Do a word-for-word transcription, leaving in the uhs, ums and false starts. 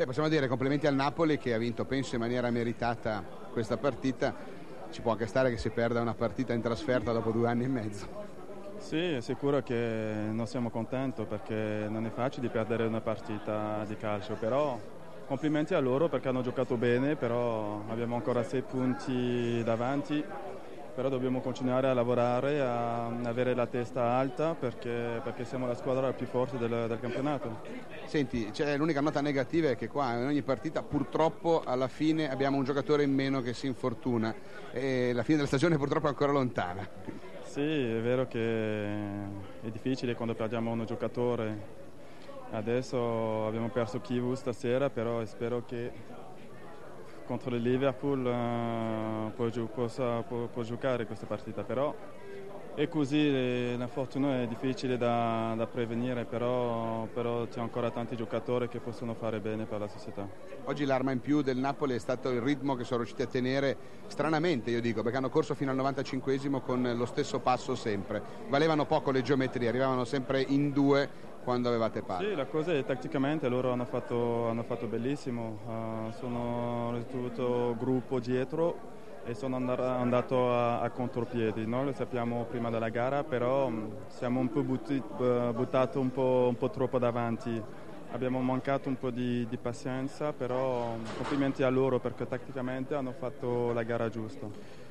Beh, possiamo dire complimenti al Napoli che ha vinto, penso, in maniera meritata questa partita. Ci può anche stare che si perda una partita in trasferta dopo due anni e mezzo. Sì, è sicuro che non siamo contenti perché non è facile di perdere una partita di calcio, però complimenti a loro perché hanno giocato bene, però abbiamo ancora sei punti davanti, però dobbiamo continuare a lavorare, a avere la testa alta perché, perché siamo la squadra più forte del, del campionato. Senti, c'è l'unica nota negativa è che qua in ogni partita purtroppo alla fine abbiamo un giocatore in meno che si infortuna e la fine della stagione purtroppo è ancora lontana. Sì, è vero che è difficile quando perdiamo un giocatore. Adesso abbiamo perso Kivu stasera, però spero che contro il Liverpool uh, può, gio- possa, può, può giocare questa partita. Però è così, la fortuna è difficile da, da prevenire, però, però c'è ancora tanti giocatori che possono fare bene per la società. Oggi l'arma in più del Napoli è stato il ritmo che sono riusciti a tenere, stranamente io dico, perché hanno corso fino al novantacinquesimo con lo stesso passo sempre. Valevano poco le geometrie, arrivavano sempre in due quando avevate palla. Sì, la cosa è tatticamente loro hanno fatto, hanno fatto bellissimo, uh, sono ricevuto gruppo dietro e sono andato a, a contropiedi. Noi lo sappiamo prima della gara, però siamo un po' butti, buttato un po', un po' troppo davanti. Abbiamo mancato un po' di, di pazienza, però complimenti a loro perché tatticamente hanno fatto la gara giusta.